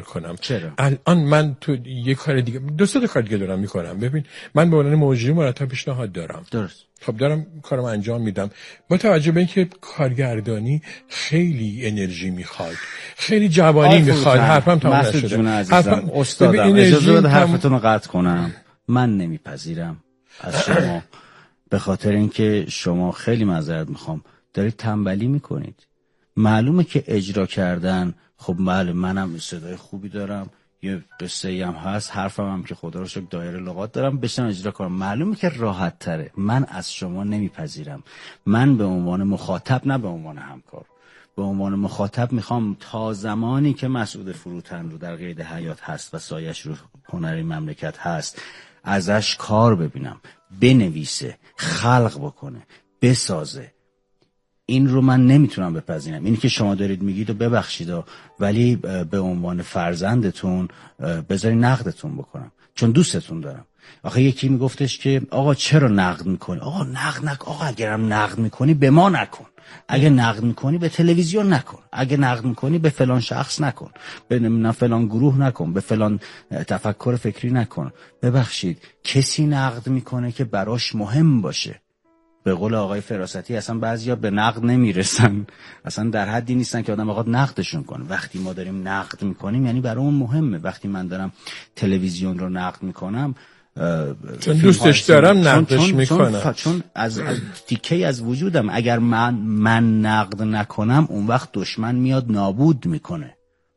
کنم. چرا؟ الان من تو یه کار دیگه، دو سه کار دیگه دارم میکنم. ببین من به عنوان مجری مرتب پیشنهاد دارم. درست. خب دارم کارم انجام میدم. با توجه به اینکه کارگردانی خیلی انرژی میخواد، خیلی جوانی میخواد. حرفم تمام نشده. مسعود جون عزیزم، استادم اجازه بده حرفتون رو قطع کنم. من نمیپذیرم از شما به خاطر اینکه شما، خیلی معذرت میخوام، دارید تنبلی میکنید. معلومه که اجرا کردن، خب بله منم صدای خوبی دارم، یه قصه هم هست، حرفم هم که خدا رو شکر دایره لغات دارم، بشم اجرا کنم. معلومه که راحت تره. من از شما نمیپذیرم. من به عنوان مخاطب، نه به عنوان همکار، به عنوان مخاطب میخوام تا زمانی که مسعود فروتن رو در قید حیات هست و سایش رو هنری مملکت هست ازش کار ببینم، بنویسه، خلق بکنه، بسازه. این رو من نمیتونم بپذیرم. اینی که شما دارید میگید و ببخشید ولی به عنوان فرزندتون بذاری نقدتون بکنم، چون دوستتون دارم. آخه یکی میگفتش که آقا چرا نقد میکنی؟ آقا نقد نکن. آقا اگرم نقد میکنی به ما نکن. اگه نقد میکنی به تلویزیون نکن. اگه نقد میکنی به فلان شخص نکن. به فلان گروه نکن. به فلان تفکر فکری نکن. ببخشید کسی نقد میکنه که براش مهم باشه. به قول آقای فراستی اصلا بعضیا به نقد نمیرسن، اصلا در حدی نیستن که آدم بخواد نقدشون کنه. وقتی ما داریم نقد میکنیم یعنی برای اون مهمه. وقتی من دارم تلویزیون رو نقد میکنم چون دوستش دارم نقدش میکنم، چون از تیکه‌ای از وجودم. اگر من نقد نکنم اون وقت دشمن میاد نابود میکنه.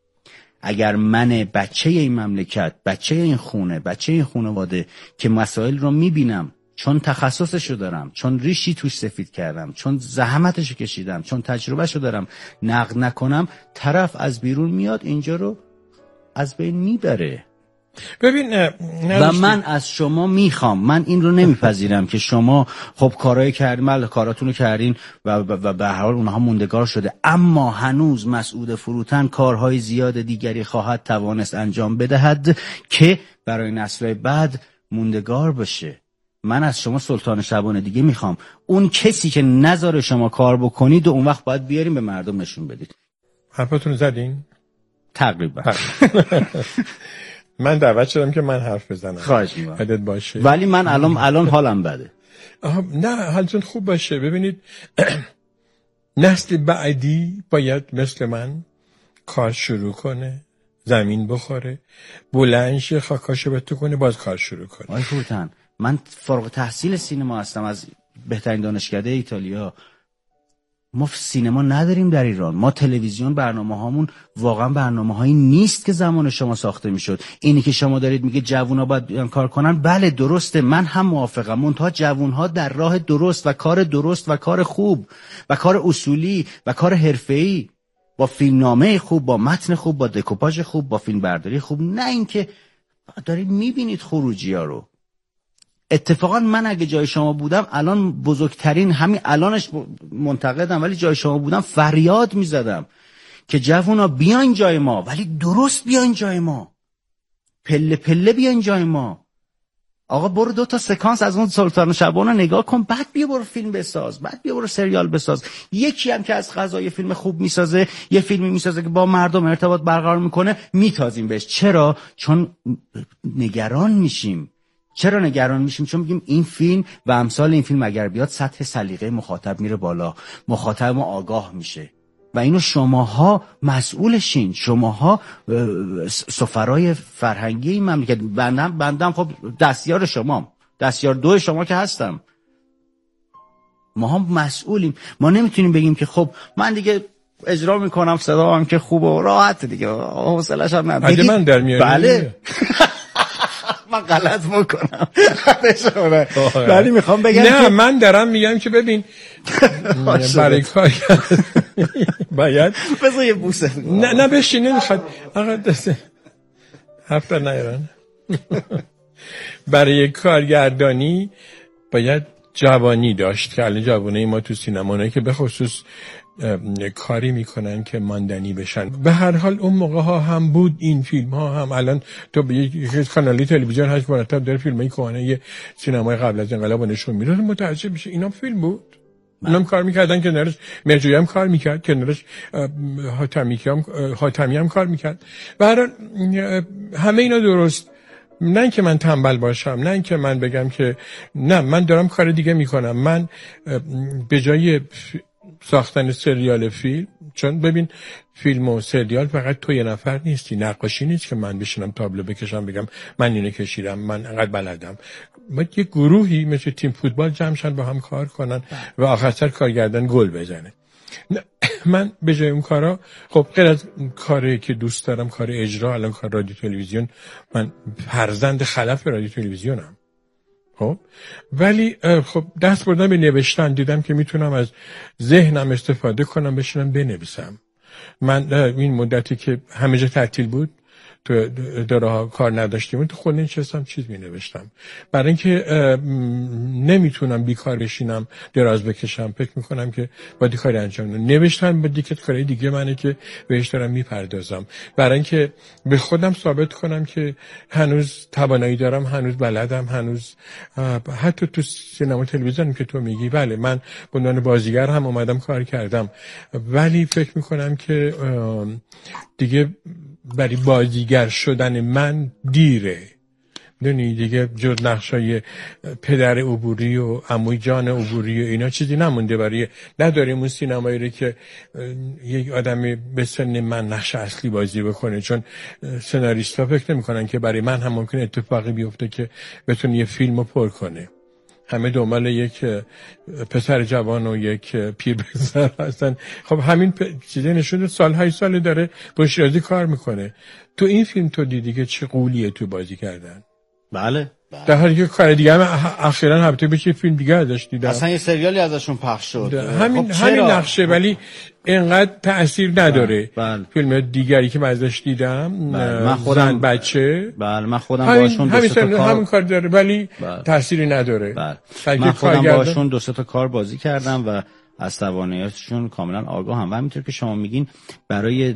اگر من بچه این مملکت، بچه این خونه، بچه این خانواده که مسائل رو میبینم، چون تخصصشو دارم، چون ریشی توش سفید کردم، چون زحمتشو کشیدم، چون تجربهشو دارم، نقد نکنم، طرف از بیرون میاد اینجا رو از بین میبره. ببین و من از شما میخوام، من این رو نمیپذیرم که شما خب کارهای کردین، بله کاراتونو کردین و به هر حال اونها موندگار شده، اما هنوز مسعود فروتن کارهای زیاد دیگری خواهد توانست انجام بدهد که برای نسل‌های بعد موندگار بشه. من از شما سلطان شبانه دیگه میخوام. اون کسی که نذاره شما کار بکنید و اون وقت باید بیاریم به مردم نشون بدید. حرفتون زدین؟ تقریبا. من دعوت شدم که من حرف بزنم. خواهش می‌کنم. بدت باشه. ولی من الان حالم بده. نه حالتون خوب باشه. ببینید نسل بعدی باید مثل من کار شروع کنه، زمین بخوره، بلند شه، خاکاشو بتو کنه، باز کار شروع کنه. آقای فروتن، من فارغ التحصیل سینما هستم از بهترین دانشکده ایتالیا. ما سینما نداریم در ایران. ما تلویزیون برنامه‌هامون واقعا برنامه‌هایی نیست که زمان شما ساخته میشد. اینی که شما دارید میگه جوونا باید کار کنن، بله درسته، من هم موافقم. منتها جوون‌ها در راه درست و کار درست و کار خوب و کار اصولی و کار حرفه‌ای، با فیلمنامه خوب، با متن خوب، با دکوپاژ خوب، با فیلم برداری خوب، نه اینکه دارید میبینید خروجی‌ها رو. اتفاقا من اگه جای شما بودم الان بزرگترین، همین الانش منتقدم، ولی جای شما بودم فریاد میزدم که جوونا بیاین جای ما، ولی درست بیاین جای ما، پله پله بیاین جای ما. آقا برو 2 تا سکانس از اون سلطان شبانه نگاه کن، بعد بیا برو فیلم بساز، بعد بیا برو سریال بساز. یکی هم که از قضای فیلم خوب میسازه، یه فیلمی میسازه که با مردم ارتباط برقرار میکنه، میتازیم بهش. چرا؟ چون نگران میشیم. چرا نگران میشیم؟ چون میگیم این فیلم و امثال این فیلم اگر بیاد سطح سلیقه مخاطب میره بالا، مخاطب ما آگاه میشه و اینو شماها مسئولشین. شماها سفرای فرهنگی این مملکت. بندم خب دستیار شمام، دستیار 2 شما که هستم. ما هم مسئولیم. ما نمیتونیم بگیم که خب من دیگه اجرا میکنم، صدا هم که خوب و راحت دیگه، حوصله‌اش هم ندارم. من در میارم. بله. من غلط میکنم. ولی میخوام بگم نه، من دارم میگم که ببین برای کار باید بذار یه بوسه. نه بشین، نمیخواد آقا دسته هفته نیران. برای کارگردانی باید جوانی داشت که الان جوانای ما تو سینما نه که به خصوص کاری میکنن که ماندنی بشن. به هر حال اون موقع ها هم بود، این فیلم ها هم. الان تو به یک کانالی تلویزیون هست مرتب داره فیلمای کهنه سینمای قبل از انقلاب نشون میده، متعجب میشه اینا فیلم بود. اونم کار میکردن، کنارش مرجوی هم کار میکرد، کنارش حاتمی هم کار میکرد. برای همه اینا درست، نه که من تنبل باشم، نه که من بگم که نه من دارم کار دیگه میکنم. من به جای ساختن سریال فیلم، چون ببین فیلم و سریال فقط تو یه نفر نیستی، نقاشی نیست که من بشینم تابلو بکشم بگم من اینو کشیدم من انقدر بلدم. باید یه گروهی مثل تیم فوتبال جمع شن با هم کار کنن و آخر سر کارگردان گل بزنه. من به جای اون کارا، خب غیر از کاری که دوست دارم، کار اجرا، الان کار رادیو تلویزیون، من فرزند خلف رادیو تلویزیونم. خب ولی خب دست بردم به نوشتن، دیدم که میتونم از ذهنم استفاده کنم، بشینم بنویسم. من این مدتی که همه جا تعطیل بود، تو دراها کار نداشتیم، تو خونه نشستم چیز می نوشتم، برای اینکه نمیتونم بیکار بشینم دراز بکشم. فکر میکنم که باید کاری انجام بدم. نوشتن با دیگه کارهای دیگه منه که بهش دارم میپردازم، برای اینکه به خودم ثابت کنم که هنوز توانایی دارم، هنوز بلدم، هنوز حتی تو سینما تلویزیون که تو میگی، بله من به عنوان بازیگر هم اومدم کار کردم، ولی فکر میکنم که دیگه برای بازیگر شدن من دیره. دونی دیگه جز نقشای پدر عبوری و عموی جان عبوری و اینا چیزی نمونده برای، نداریم اون سینمایی رو که یک آدمی به سن من نقش اصلی بازی بکنه، چون سناریستا فکر نمی‌کنن که برای من هم ممکن اتفاقی بیفته که بتونه یه فیلمو پر کنه. همه دنبال یک پسر جوان و یک پیر پسر هستن. خب همین چیزه نشون سالهای سال داره با شیرازی کار میکنه. تو این فیلم تو دیدی که چه قولیه تو بازی کردن. بله. در حالی که کار دیگه هم اخیراً هفته بشه فیلم دیگه ازش دیدم، اصلا یه سریالی ازشون پخش شد. همین نقشه، ولی اینقدر تأثیر نداره. بله. فیلم دیگری که من ازش دیدم، من خودم بچه، بله من خودم باشون دو سه تا همین کار داره ولی تأثیری نداره. بله. من خودم باشون دو سه تا کار بازی کردم و از تواناییشون کاملا آگاهم و همینطور که شما میگین برای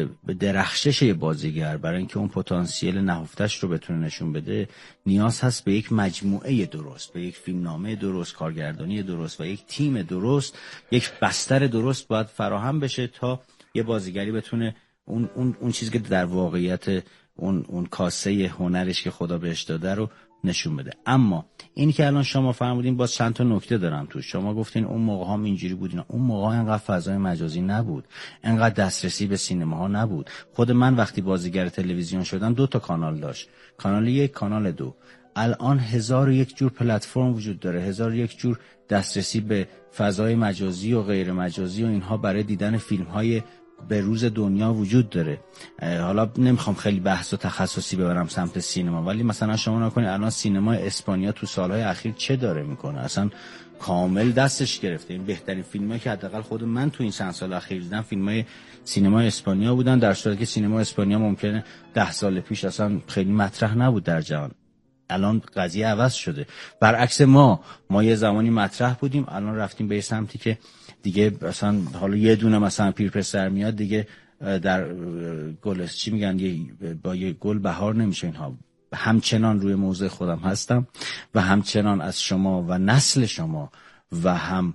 درخشش بازیگر، برای اینکه اون پتانسیل نهفتش رو بتونه نشون بده، نیاز هست به یک مجموعه درست، به یک فیلمنامه درست، کارگردانی درست و یک تیم درست، یک بستر درست باید فراهم بشه تا یه بازیگری بتونه اون چیزی که در واقعیت اون کاسه هنرش که خدا بهش داده رو نشون بده. اما این که الان شما فرمودین باز چند تا نکته دارم توش. شما گفتین اون موقع هم اینجوری بود، اینا اون موقع انقدر فضای مجازی نبود، انقدر دسترسی به سینما ها نبود. خود من وقتی بازیگر تلویزیون شدم 2 تا کانال داشت، کانال 1 کانال 2. الان 1001 جور پلتفرم وجود داره، 1001 جور دسترسی به فضای مجازی و غیر مجازی و اینها برای دیدن فیلم های به روز دنیا وجود داره. حالا نمیخوام خیلی بحث و تخصصی ببرم سمت سینما، ولی مثلا شما نکنید الان سینما اسپانیا تو سالهای اخیر چه داره میکنه، اصلا کامل دستش گرفته. این بهترین فیلمایی که حداقل خود من تو این چند سال اخیر دیدم فیلمای سینما اسپانیا بودن، در صورتی که سینما اسپانیا ممکنه 10 سال پیش اصلا خیلی مطرح نبود در جهان. الان قضیه عوض شده. برعکس ما یه زمانی مطرح بودیم، الان رفتیم به سمتی که دیگه مثلا حالا یه دونه مثلا پیر پسر میاد دیگه در گل چی میگن با یه گل بهار نمیشه. اینها همچنان روی موضع خودم هستم و همچنان از شما و نسل شما و هم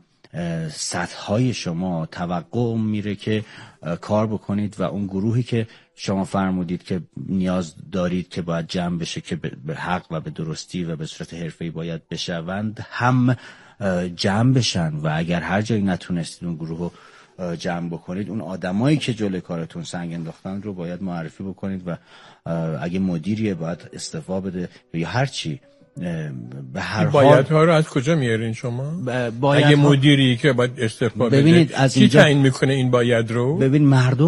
سطحهای شما توقع میره که کار بکنید و اون گروهی که شما فرمودید که نیاز دارید که باید جمع بشه که به حق و به درستی و به صورت حرفه‌ای باید بشوند هم جمع بشن و اگر هر جایی نتونستید اون گروه رو جمع بکنید، اون آدمایی که جلوی کارتون سنگ انداختن رو باید معرفی بکنید و اگه مدیریه باید استعفا بده یا هر چی. به هر حال بایدها رو از کجا میارین شما؟ اگه مدیری که باید استعفا بده کی تعیین میکنه این باید رو؟ ببین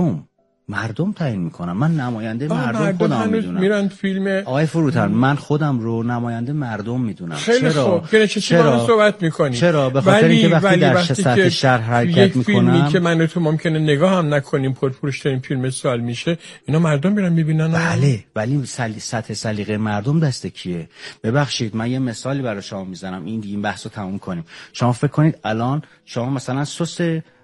مردم تعیین میکنن. من نماینده مردم خودم میدونم. میرن فیلم آقای فروتن من خودم رو نماینده مردم میدونم. خیلی خوب. چرا صحبت میکنی؟ چرا؟ به خاطر اینکه وقتی در سطح شهر حرکت میکنم، فیلمی که من و تو ممکنه نگاه هم نکنیم پرفروش‌ترین فیلم سال میشه، اینا مردم میرن میبینن. بله ولی سطح سلیقه مردم دست کیه؟ ببخشید من یه مثالی برای شما میزنم این بحثو تموم کنیم. شما فکر کنید الان شما مثلا سس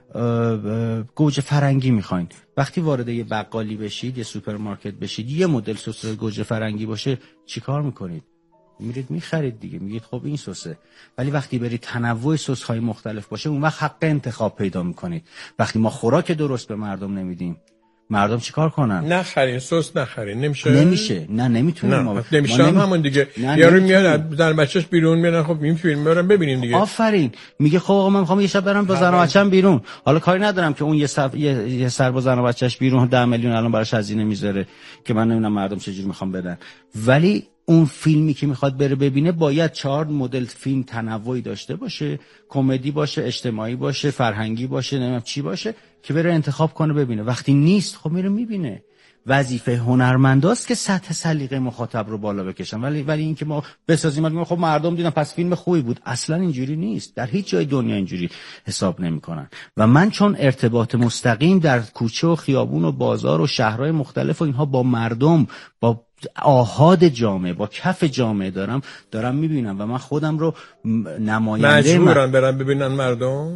گوجه فرنگی میخواین، وقتی وارد یه بقالی بشید، یه سوپرمارکت بشید، یه مدل سس گوجه فرنگی باشه چیکار میکنید؟ میرید میخرید دیگه، میگید خب این سسه. ولی وقتی برید تنوع سس های مختلف باشه، اون وقت حق انتخاب پیدا میکنید. وقتی ما خوراک درست به مردم نمیدیم، مردم چیکار کنن؟ نخرین سس نخرین. نمیشه. نه نمیتونیم. ما نمیشه. همون دیگه یارو میاد در بچه‌ش بیرون میاد، خب این فیلم رو ببینیم دیگه. آفرین. میگه خب آقا من میخوام یه شب برم با زن و بچه‌م بیرون. حالا کاری ندارم که اون یه سر با زن و بچه‌ش بیرون 10 میلیون الان براش هزینه میذاره که من نمیدونم مردم چجوری میخوام بدن. ولی اون فیلمی که میخواد بره ببینه باید 4 مدل فیلم تنوعی داشته باشه، کمدی باشه، اجتماعی باشه، فرهنگی باشه، نمیدونم چی باشه، که بره انتخاب کنه ببینه. وقتی نیست خب میره میبینه. وظیفه هنرمنداست که سطح سلیقه مخاطب رو بالا بکشن. ولی اینکه ما بسازیم میگیم خب مردم دیدن پس فیلم خوبی بود، اصلا اینجوری نیست. در هیچ جای دنیا اینجوری حساب نمیکنن. و من چون ارتباط مستقیم در کوچه و خیابون و بازار و شهرهای مختلف و اینها با مردم، با آحاد جامعه، با کف جامعه دارم میبینم و من خودم رو نماینده مجبورن برن ببینن مردم.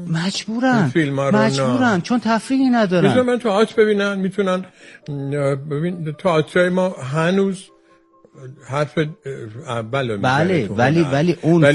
مجبورن چون تفریحی ندارن. میتونن من تئاتر ببینن، میتونن ببین تئاتر ما هنوز حرف اول بله ولی اون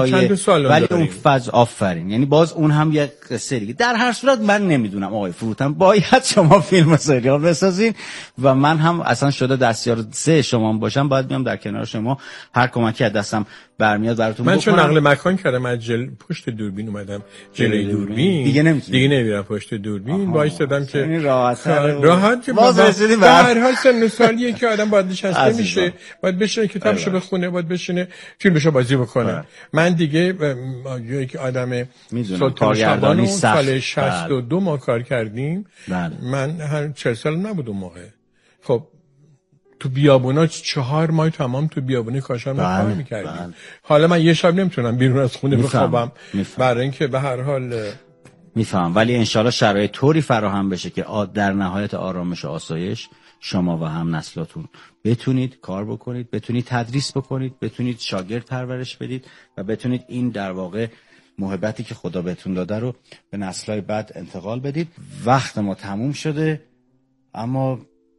فضای آفرین، یعنی باز اون هم یه قصه دیگه. در هر صورت من نمیدونم آقای فروتن، باید شما فیلم و سریال بسازین و من هم اصلا شده دستیار 3 شما باشم، باید بیام در کنار شما، هر کمکی از دستم برمیاد براتون بکنم. من چون نقل مکان کردم از پشت دوربین اومدم جلوی دوربین، دیگه نمیرم پشت دوربین، وایسادم که راحت که باز رسیدیم. به هر حال سن سالیه که آدم باید نشسته میشه، باید بشینه کتابشو بخونه، باید بشینه فیلمشو بازی بکنه. من دیگه یک آدم سلطان شعبان سال 62 ما کار کردیم. من هر 40 سال نبود اون موقع. خب تو بیابونا 4 ماه تمام تو بیابونه کاشان ما کار میکردیم. حالا من یه شب نمیتونم بیرون از خونه بخوابم برای اینکه به هر حال میفهم. ولی انشالله شرایط طوری فراهم بشه که در نهایت آرامش و آسایش شما و هم نسلاتون بتونید کار بکنید، بتونید تدریس بکنید، بتونید شاگرد پرورش بدید و بتونید این در واقع محبتی که خدا بهتون داده رو به نسل‌های بعد انتقال بدید. وقت ما تموم شده، اما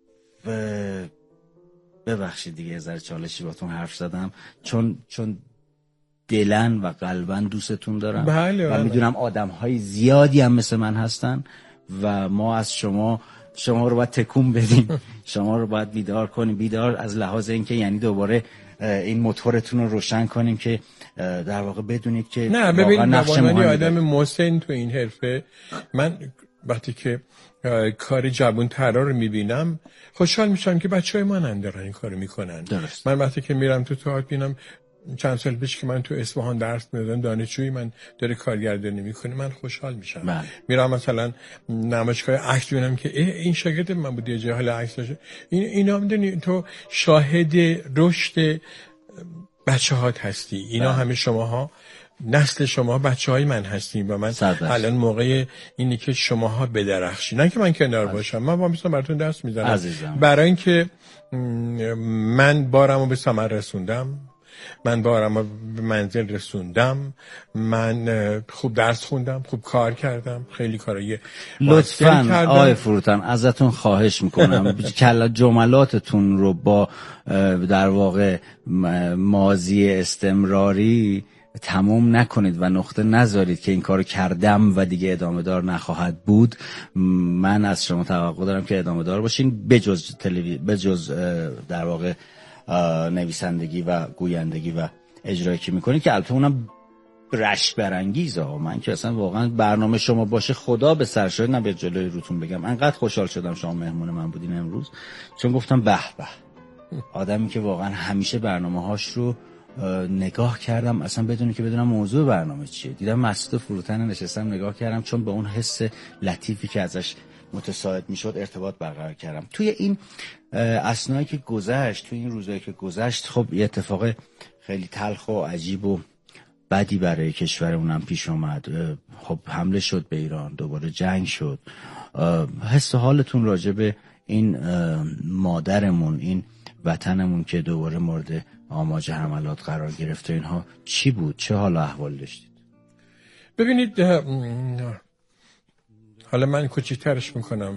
ببخشید دیگه ذره چالشی باتون حرف زدم، چون دلن و قلبن دوستتون دارم. بله. و میدونم آدم‌های زیادی هم مثل من هستن و ما از شما رو باید تکون بدیم، شما رو باید بیدار از لحاظ اینکه یعنی دوباره این موتورتون رو روشن کنیم که در واقع بدونید که نه ببینید من آدم محسن تو این حرفه. من وقتی که کار جوان ترا رو میبینم خوشحال میشم که بچهای من دارن این کارو میکنن. درست. من وقتی که میرم تو تئاتر ببینم چند سال پیش که من تو اصفهان درس میدادم، دانشجوی من داره کارگردانی میکنه، من خوشحال میشم. میرم مثلا نمایشگاه عکس میبینم که این شاگرد من بود، یه جای حال عکس داشت. اینا میدونی تو شاهد رشد بچه‌هات هستی. اینا همه شماها، نسل شما بچه‌های من هستین و من الان موقع اینه که شماها بدرخشین، نه که من کنار باشم. من وامیستم براتون دست میزنم برای اینکه من بارمو به ثمر رسوندم، من بارم به منزل رسوندم، من خوب درس خوندم، خوب کار کردم، خیلی کارایی لطفاً آقای فروتن ازتون خواهش میکنم جملاتتون رو با در واقع ماضی استمراری تموم نکنید و نقطه نذارید که این کارو کردم و دیگه ادامه دار نخواهد بود. من از شما توقع دارم که ادامه دار باشین، بجز در واقع نویسندگی و گویندگی و اجرایی که میکنید که البته اونم رشک برانگیزه. من که اصلا واقعا برنامه شما باشه خدا به سر شد، نه به جلوی روتون بگم انقدر خوشحال شدم شما مهمون من بودین امروز، چون گفتم به به آدمی که واقعا همیشه برنامه‌هاش رو نگاه کردم اصلا بدون که بدونم موضوع برنامه چیه. دیدم مسعود فروتن نشستم نگاه کردم، چون به اون حس لطیفی که ازش متساعد میشد ارتباط برقرار کردم. توی این اثنایی که گذشت، توی این روزایی که گذشت، خب یه اتفاق خیلی تلخ و عجیب و بدی برای کشورمون پیش اومد. خب حمله شد به ایران، دوباره جنگ شد. حس حالتون راجع به این مادرمون، این وطنمون که دوباره مورد آماج حملات قرار گرفته، اینها چی بود؟ چه حال و احوال داشتید؟ ببینید حالا من کوچیک‌ترش میکنم.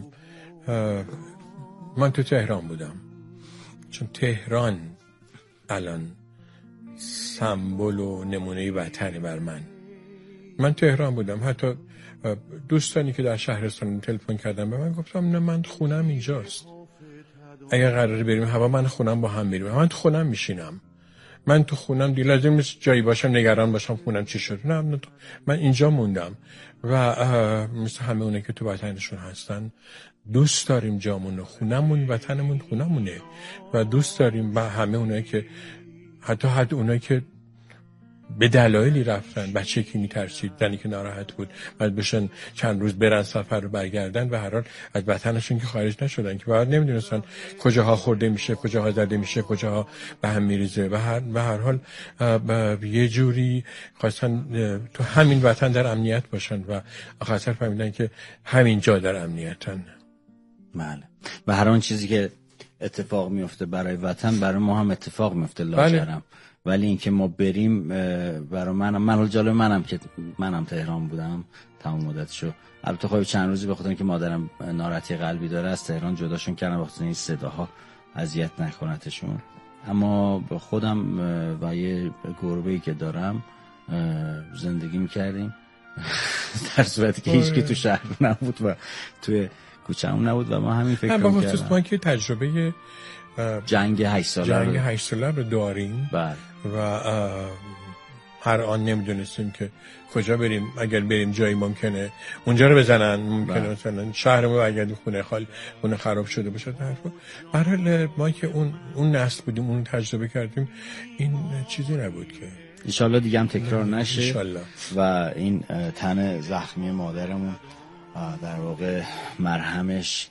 من تو تهران بودم، چون تهران الان سمبل و نمونه وطنی بر من تهران بودم، حتی دوستانی که در شهرستان تلفن کردن به من گفتم نه من خونم اینجاست، اگر قراره بریم هوا من خونم با هم بریم، من تو خونم میشینم، من تو خونم دیگه لازم نیست جایی باشم نگران باشم خونم چی شد، نه من اینجا موندم. و مثل همه اونه که تو وطنشون هستن دوست داریم جامون، خونمون وطنمون خونمونه و دوست داریم. و همه اونایی که حتی اونایی که به دلایلی رفتن، بچه که میترسید، زنی که ناراحت بود بعد بشن چند روز برن سفر رو برگردن، به هر حال از وطنشون که خارج نشدن، که بعد نمیدونستن کجاها خورده میشه، کجاها زده میشه، کجاها به هم میریزه. به هر حال یه جوری خواستن تو همین وطن در امنیت باشن و آخر فهمیدن که همین جا در امنیتن. بله. و هر آن چیزی که اتفاق میفته برای وطن برای ما هم اتفاق میفته لاجرم. ولی اینکه ما بریم برای من جالب منم که منم تهران بودم تمام مدتشو، البته خب چند روزی به خاطر اینکه مادرم ناراحتی قلبی داره از تهران جداشون کردم وقتی این صداها اذیت نکنتشون، اما به خودم و یه گربه‌ای که دارم زندگی میکردیم در صورتی که هیچکی تو شهر نبود و توی کوچه‌مون نبود و ما همین فکر رو کردیم. ما که تجربه جنگ 8 ساله رو داریم. بله. و هر آن نمیدونستیم که کجا بریم، اگر بریم جایی ممکنه اونجا رو بزنن، ممکنه مثلا شهرمون اگر خونه خراب شده باشه. برای ما که اون نسل بودیم، اون تجربه کردیم، این چیزی نبود که انشالله دیگه هم تکرار نشه انشالله. و این تن زخمی مادرمون در واقع مرهمش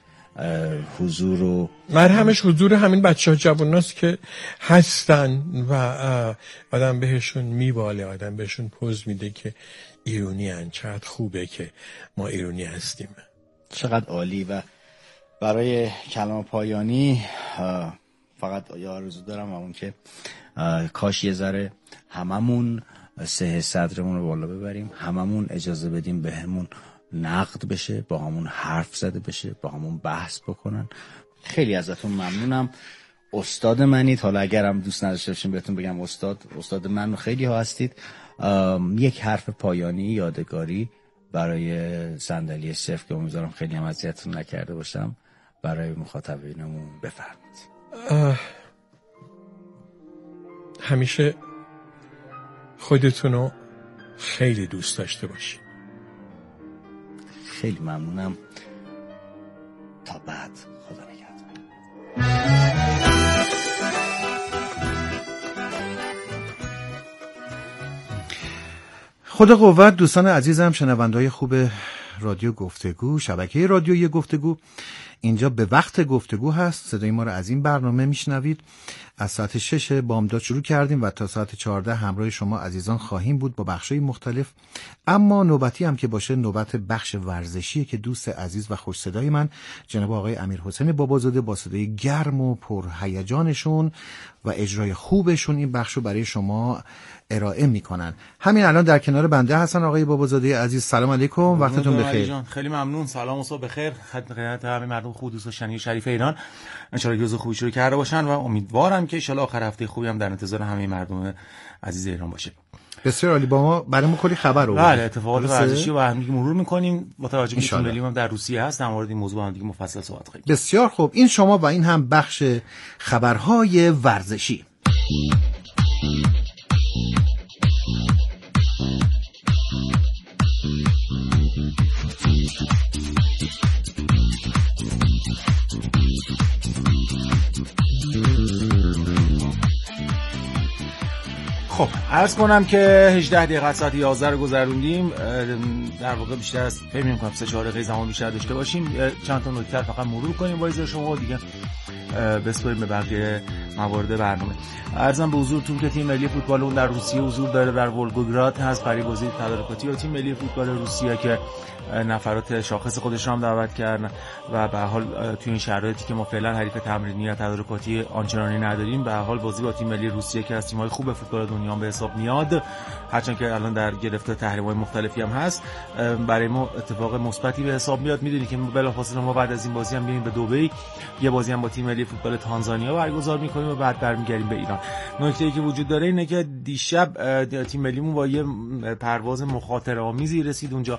حضور همین بچه‌ها جواناست که هستن و آدم بهشون میباله، آدم بهشون پوز میده که ایرانی هن، چقدر خوبه که ما ایرانی هستیم. چقدر عالی. و برای کلام پایانی فقط یه آرزو دارم، اون که کاش یه ذره هممون صحه صدرمون رو بالا ببریم، هممون اجازه بدیم بهمون نقد بشه، با همون حرف زده بشه، با همون بحث بکنن. خیلی ازتون ممنونم، استاد منید. حالا اگرم دوست نداشته باشین بهتون بگم استاد من خیلی ها هستید. یک حرف پایانی یادگاری برای صندلی صفر که امیدوارم خیلی هم اذیتتون نکرده باشم برای مخاطبینمون بفرمایید. همیشه خودتونو خیلی دوست داشته باشید. خیلی ممنونم. تا بعد. خدا نگهدار. خدا قوت. دوستان عزیزم، شنونده‌های خوب رادیو گفتگو، شبکه رادیویی گفتگو، اینجا به وقت گفتگو هست. صدای ما رو از این برنامه میشنوید. از ساعت 6 بامداد شروع کردیم و تا ساعت 14 همراه شما عزیزان خواهیم بود با بخشای مختلف. اما نوبتی هم که باشه نوبت بخش ورزشیه که دوست عزیز و خوش صدای من جناب آقای امیرحسین بابازاده با صدای گرم و پرهیجانشون و اجرای خوبشون این بخشو برای شما ارائه میکنن. همین الان در کنار بنده هستن آقای بابازاده عزیز. سلام علیکم، وقتتون بخیر. خیلی ممنون. سلام و صبح بخیر خدمت همه مردم خوب دوست داشتنی شریف ایران. ان شاء الله روز خوبی شروع کرده باشن و امیدوارم که ان شاء الله آخر هفته خوبی هم در انتظار همه مردم عزیز ایران باشه. بسیار عالی. با ما برای ما کلی خبر آورد. بله، اتفاقات ورزشی رو هم مرور می‌کنیم. با توجه به اینکه ملی هم در روسیه هست، در مورد این موضوع هم دیگه مفصل صحبت خواهیم. بسیار خوب. این شما و این هم بخش خبرهای ورزشی. خب عرض کنم که 18 دقیقه ساعت 11 رو گذروندیم. در واقع بیشتر از فکر می‌کنم 3-4 دقیقه زمان بیشتر داشته باشیم. چند تا نکته فقط مرور کنیم با اجازه شما دیگه بسپاریم به بقیه موارد برنامه. عرضم به حضورتون که تیم ملی فوتبال اون در روسیه حضور داره، در ولگوگراد هست برای بازی تدارکاتی و تیم ملی فوتبال روسیه که نفرات شاخص خودش رو هم دعوت کردن و به هر حال توی این شرایطی که ما فعلا حریف تمرینی یا تدارکاتی آنچنانی نداریم، به هر حال بازی با تیم ملی روسیه که از تیم‌های خوب فوتبال دنیا به حساب میاد، هرچند که الان در گرفته تحریم‌های مختلفی هم هست، برای ما اتفاق مثبتی به حساب میاد. میدونید که بلافاصله ما بعد از این بازی هم میریم به دبی، یه بازی هم با تیم ملی فوتبال تانزانیا برگزار می‌کنیم میکنیم و بعد برمیگردیم به ایران. نکته‌ای که وجود داره اینه که دیشب تیم ملیمون با یه پرواز مخاطره آمیزی رسید اونجا.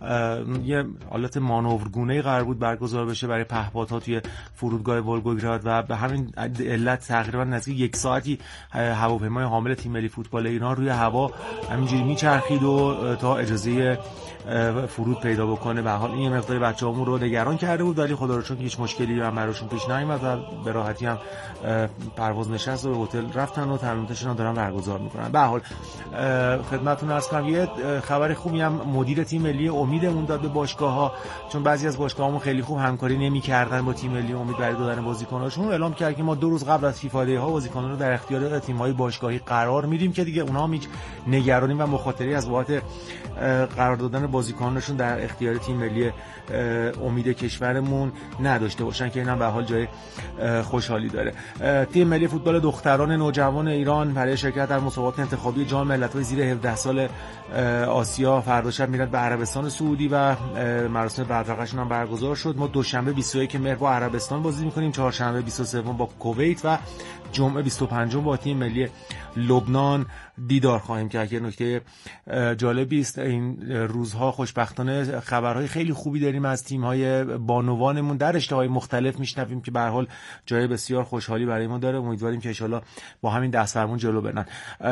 یه حالت مانورگونه‌ای قرار بود برگزار بشه برای پهپادها توی فرودگاه ولگوگراد و به همین علت تقریبا نزدیک 1 ساعتی هواپیمای حامل تیم ملی فوتبال ایران روی هوا همینجوری میچرخید و تا اجازه فرود پیدا بکنه. به حال این یه مقداری بچه‌هامون رو نگران کرده بود، ولی خدا رو چون هیچ مشکلی هم براشون پیش نیامد و به راحتی هم پرواز نشست و به هتل رفتن و تمریناتشون رو دارن برگزار میکنن. به حال خدمتتون عرض کنم یه خبر خوبی هم مدیر تیم ملی امیدمون داد به باشگاه‌ها، چون بعضی از باشگاه‌هامون خیلی خوب همکاری نمی‌کردن با تیم ملی امید برای دادن بازیکن‌هاشون. اعلام کرد که ما 2 روز قبل از فیفا دی ها بازیکن‌ها رو در اختیار تیم‌های باشگاهی قرار میدیم که دیگه اونها هم هیچ نگرانی و مخاطری از بابت قرار دادن بازیکنانشون در اختیار تیم ملی امید کشورمون نداشته باشن که اینم به حال جای خوشحالی داره. تیم ملی فوتبال دختران نوجوان ایران برای شرکت در مسابقات انتخابی جام ملت‌های زیر 17 سال آسیا فردا شب میرن به عربستان سعودی و مراسم بدرقه‌شون هم برگزار شد. ما دوشنبه 21 مهر با عربستان بازی می‌کنیم، چهارشنبه 23 با کویت و جمعه 25 با تیم ملی لبنان دیدار خواهیم کرد. که نکته جالبی است این روزها خوشبختانه خبرهای خیلی خوبی داریم از تیم‌های بانوانمون در رشته‌های مختلف میشنویم که به هر حال جای بسیار خوشحالی برای ما داره. امیدواریم که ان شاءالله با همین دست‌فرمون جلو برن.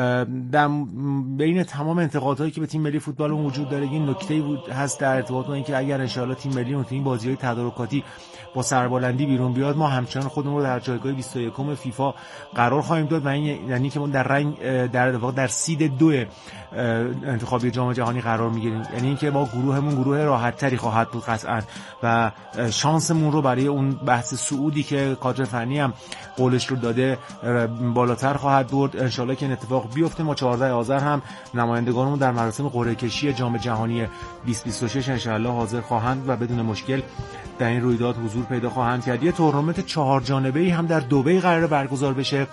در بین تمام انتقادهایی که به تیم ملی فوتبال وجود داره این نکته‌ای هست در ارتباط با اینکه اگر ان شاءالله تیم ملی تو این بازی‌های تدارکاتی با سربلندی بیرون بیاد ما همچنان خودمون رو در جایگاه 21 فیفا قرار خواهیم داد و این یعنی که ما در واقع در سید 2 انتخابی جام جهانی قرار میگیریم. یعنی اینکه ما گروهمون گروه راحت‌تری خواهد بود قطعاً و شانسمون رو برای اون بحث صعودی که کادر فنی هم قولش رو داده بالاتر خواهد برد. ان شاءالله که این اتفاق بیفته ما 14 آذر هم نمایندگانمون در مراسم قرعه کشی جام جهانی 2026 ان شاءالله حاضر خواهند و بدون مشکل در این رویداد حضور پیدا خواهند کرد. یه تورنمنت 4 جانبه‌ای هم در دبی قراره برگزار بشه.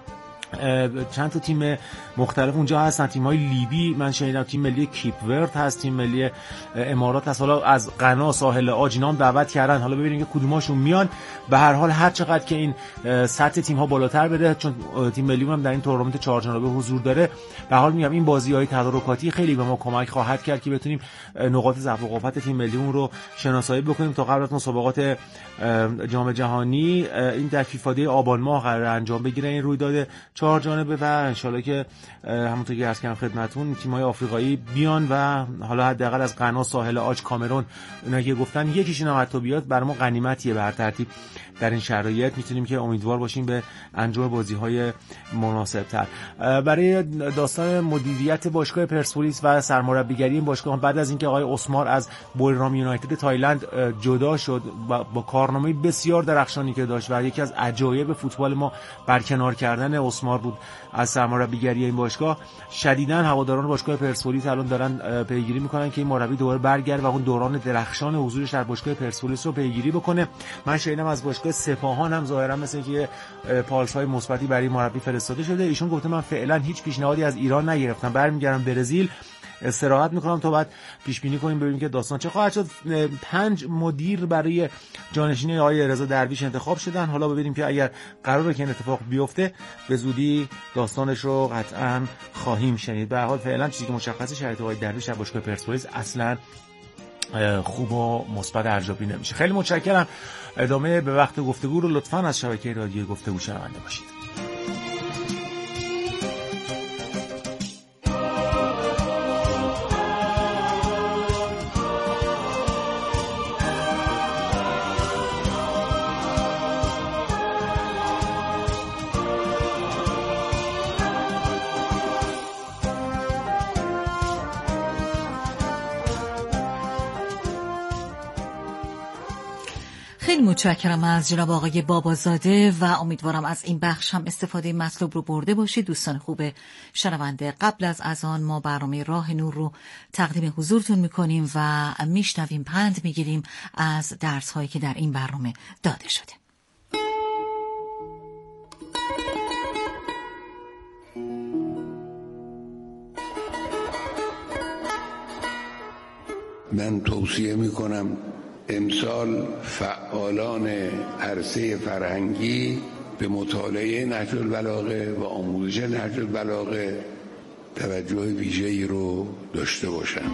چند تا تیم مختلف اونجا هستن. تیم‌های لیبی من شنیدم تیم ملی کیپ ورد هست، تیم ملی امارات هست، حالا از غنا ساحل عاج اینا هم دعوت کردن. حالا ببینیم که کدوماشون میان. به هر حال هر چقدر که این سطح تیم‌ها بالاتر بره، چون تیم ملی هم در این تورنمنت 4 جانبه حضور داره، به حال میگم این بازی‌های تدارکاتی خیلی به ما کمک خواهد کرد که بتونیم نقاط ضعف و قوت تیم ملیمون رو شناسایی بکنیم تا قبل از مسابقات جام جهانی. این در فیفا دی آبان ماه قرار انجام بگیره این رویداد 4 جانبه و ان شاءالله که همونطور که عرض کردم خدمتتون تیم‌های آفریقایی بیان و حالا حداقل از غنا ساحل عاج کامرون اینا که گفتن یکیشون هم حتی بیاد برای ما غنیمتیه. به هر ترتیب در این شرایط میتونیم که امیدوار باشیم به انجام بازی‌های مناسب‌تر. برای داستان مدیریت باشگاه پرسپولیس و سرمربیگری این باشگاه بعد از اینکه آقای اسمار از بوریرام یونایتد تایلند جدا شد با کارنامه بسیار درخشانی که داشت و یکی از عجایب فوتبال ما برکنار کردن اسمار بود از سرمربیگری این باشگاه، شدیداً هواداران باشگاه پرسپولیس الان دارن پیگیری میکنن که این مربی دوباره برگرده و اون دوران درخشان حضورش در باشگاه پرسپولیس رو پیگیری بکنه. من شنیدم از باشگاه سپاهان هم ظاهرا مثل که پالس‌های مثبتی برای مربی فرستاده شده. ایشون گفته من فعلا هیچ پیشنهادی از ایران نگرفتم، برمیگردم برزیل استراحت میکنم تا بعد پیش بینی کنیم ببینیم که داستان چه خواهد شد. 5 مدیر برای جانشینی آقای رضا درویش انتخاب شدن. حالا ببینیم که اگر قراره که این اتفاق بیفته به زودی داستانش رو قطعا خواهیم شنید. به هر حال فعلا چیزی که مشخصه شرایط آقای درویش در باشگاه پرسپولیس اصلا خوب و مثبت ارزیابی نمیشه. خیلی متشکرم. ادامه به وقت گفتگو رو لطفاً از شبکه رادیو گفتگو شنونده باشید. خیلی متشکرم از جناب آقای بابازاده و امیدوارم از این بخش هم استفاده مطلوب رو برده باشید. دوستان خوب شنونده، قبل از اذان ما برنامه راه نور رو تقدیم حضورتون میکنیم و میشنویم، پند میگیریم از درس هایی که در این برنامه داده شده. من توصیه میکنم امسال فعالان عرصه فرهنگی به مطالعه نهج البلاغه و آموزش نهج البلاغه توجه ویژه‌ای رو داشته باشند.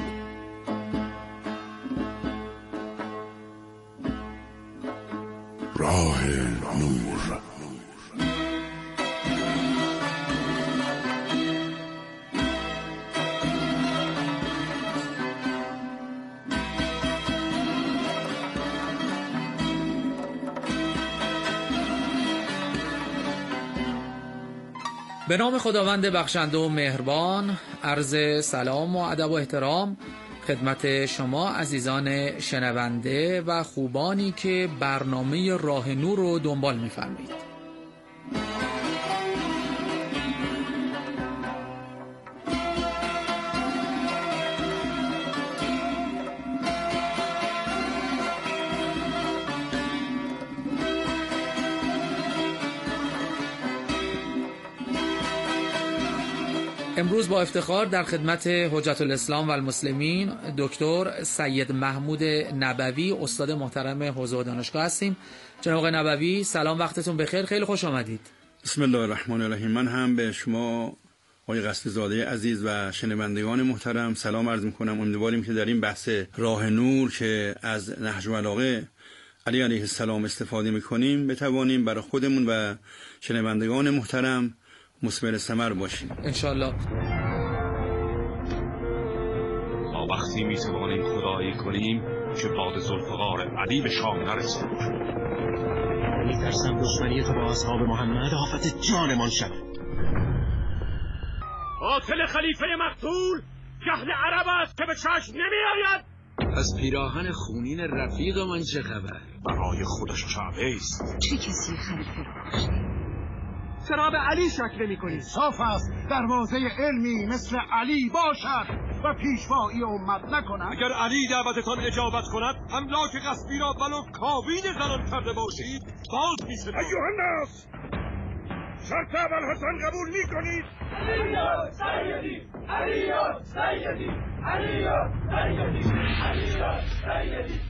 راه نور. به نام خداوند بخشنده و مهربان، عرض سلام و ادب و احترام خدمت شما عزیزان شنونده و خوبانی که برنامه راه نور رو دنبال می‌فرمایید. امروز با افتخار در خدمت حجت الاسلام و المسلمین دکتر سید محمود نبوی، استاد محترم حوزه و دانشگاه هستیم. جناب آقای نبوی سلام، وقتتون بخیر، خیلی خوش آمدید. بسم الله الرحمن الرحیم. من هم به شما آقای قصدزاده عزیز و شنوندگان محترم سلام عرض میکنم. امیدواریم که در این بحث راه نور که از نهج البلاغه علی علیه السلام استفاده میکنیم بتوانیم برای خودمون و شنوندگان محترم مثمر ثمر باشیم انشالله. ما وقتی میتوانیم خدایی کنیم که باد ذوالفقار علی به شام نرسد. میترسم دشمنی تو با اصحاب محمد آفت جانمان شود. قاتل خلیفه مقتول جهل عرب است که به چشم نمیآید. از پیراهن خونین رفیق من چه خبر؟ برای خودش کعبه است. چه کسی خلیفه را کشته؟ چرا به علی شک نمی‌کنی؟ صاف است دروازه علمی مثل علی باشد و پیشوایی امت نکند. اگر علی دعوتتان اجابت کند املاک غصبی را ولو کابین زنان کرده باشید باز می‌سپارم. ایها الناس، شرط ابوالحسن قبول می‌کنید؟ علی سیدی، علی سیدی، علی سیدی، علی سیدی.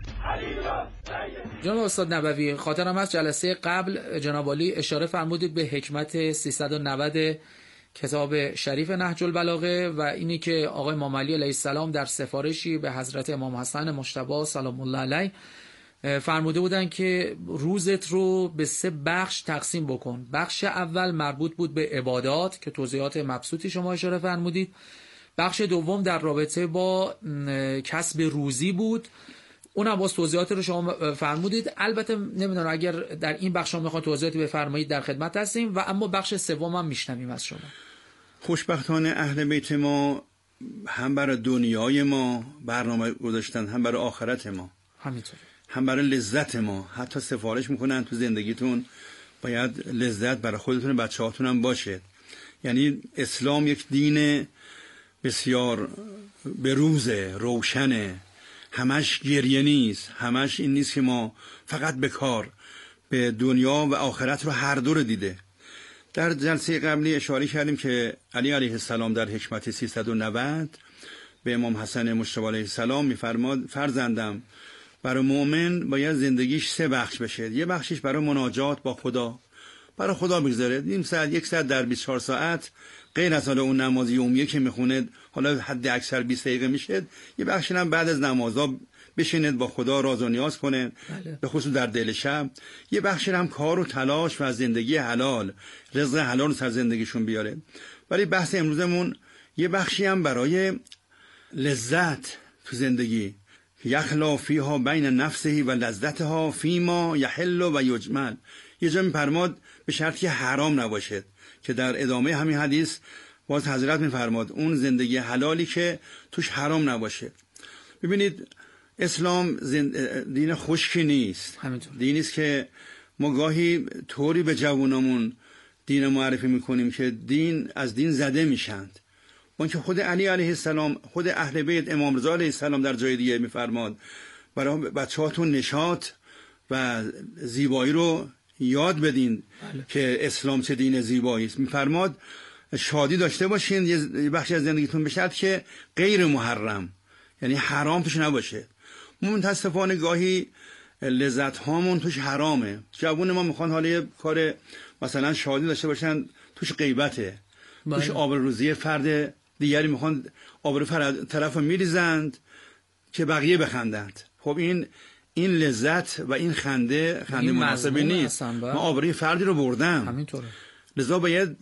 جناب استاد نبوی، خاطرم از جلسه قبل جناب عالی اشاره فرمودید به حکمت 390 کتاب شریف نهج البلاغه و اینی که آقای امام علی علیه السلام در سفارشی به حضرت امام حسن مجتبی سلام الله علیه فرموده بودن که روزت رو به 3 بخش تقسیم بکن. بخش اول مربوط بود به عبادات که توضیحات مبسوطی شما اشاره فرمودید. بخش دوم در رابطه با کسب روزی بود، اونم باز توضیحات رو شما فرمودید. البته نمیدونم اگر در این بخش شما میخواد توضیحاتی بفرمایید در خدمت هستیم، و اما بخش سوم هم میشنویم از شما. خوشبختانه اهل بیت ما هم برای دنیای ما برنامه گذاشتن، هم برای آخرت ما، همینطور هم برای لذت ما. حتی سفارش میکنن تو زندگیتون باید لذت برای خودتون و بچه‌هاتون هم باشه. یعنی اسلام یک دین بسیار بروزه، روشنه، همش گریه نیست، همش این نیست که ما فقط به کار، به دنیا و آخرت رو هر دو رو دیده. در جلسه قبلی اشاره کردیم که علی علیه السلام در حکمت 390 به امام حسن مجتبی علیه السلام میفرماد فرزندم، برای مؤمن باید زندگیش 3 بخش بشه. یه بخشش برای مناجات با خدا، برای خدا بگذاره، نیم ساعت 1 ساعت در 24 ساعت، غیر از حالا اون نماز یومیه که میخونه حالا حد اکثر 20 دقیقه میشه، یه بخشی هم بعد از نمازها بشینید با خدا راز و نیاز کنه، به خصوص در دل شب. یه بخشی هم کار و تلاش و زندگی حلال، رزق حلال رو سر زندگیشون بیاره. ولی بحث امروزمون یه بخشی هم برای لذت تو زندگی، یخلا فیها بین نفسه و لذتها فیما یحل و یجمل. یه جا میفرماد به شرطی حرام نباشد، که در ادامه همین حدیث باز حضرت میفرماد اون زندگی حلالی که توش حرام نباشه. ببینید اسلام دین خشکی نیست، دینی است که ما گاهی طوری به جوانمون دین معرفی میکنیم که از دین زده میشند. اون که خود علی علیه السلام، خود اهل بیت امام رضا علیه السلام در جای دیگه میفرماد برای بچه‌هاتون نشاط و زیبایی رو یاد بدین که اسلام چه دین زیبایی است. میفرماد شادی داشته باشین یه بخشی از زندگیتون به شرط که غیر محرم، یعنی حرام توش نباشه. متاسفانه گاهی لذت هامون توش حرامه. جوون ما میخوان حالا کار مثلا شادی داشته باشن، توش غیبته، توش آبروریزی فرد دیگری، میخوان آبرو طرف رو میریزند که بقیه بخندند. خب این لذت و این خنده مناسبی نیست. من آبروی فردی رو بردم، همینطوره. لذا باید